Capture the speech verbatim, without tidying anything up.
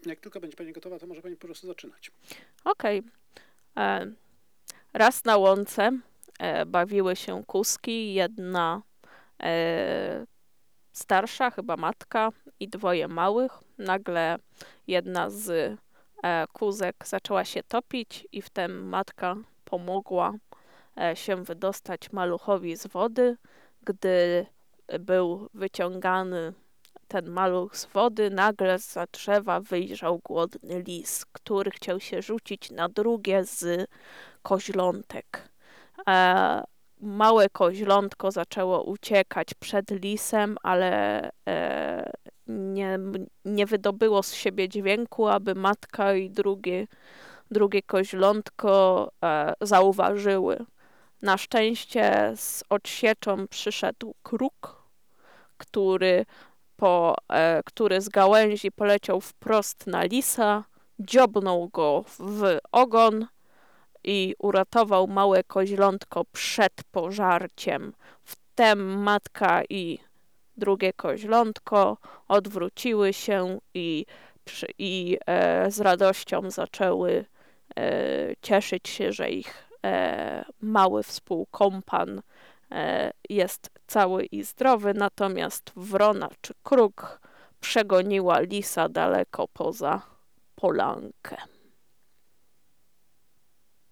Jak tylko będzie pani gotowa, to może pani po prostu zaczynać. Okej. E, Raz na łące e, bawiły się kuski, jedna e, starsza, chyba matka i dwoje małych. Nagle jedna z e, kózek zaczęła się topić i wtem matka pomogła e, się wydostać maluchowi z wody. Gdy był wyciągany ten maluch z wody, nagle zza drzewa wyjrzał głodny lis, który chciał się rzucić na drugie z koźlątek. E, Małe koźlątko zaczęło uciekać przed lisem, ale e, nie, nie wydobyło z siebie dźwięku, aby matka i drugie, drugie koźlątko e, zauważyły. Na szczęście z odsieczą przyszedł kruk, który, po, e, który z gałęzi poleciał wprost na lisa, dziobnął go w ogon i uratował małe koźlątko przed pożarciem. Wtem matka i drugie koźlątko odwróciły się i, i e, z radością zaczęły e, cieszyć się, że ich e, mały współkompan e, jest cały i zdrowy, natomiast wrona czy kruk przegoniła lisa daleko poza polankę.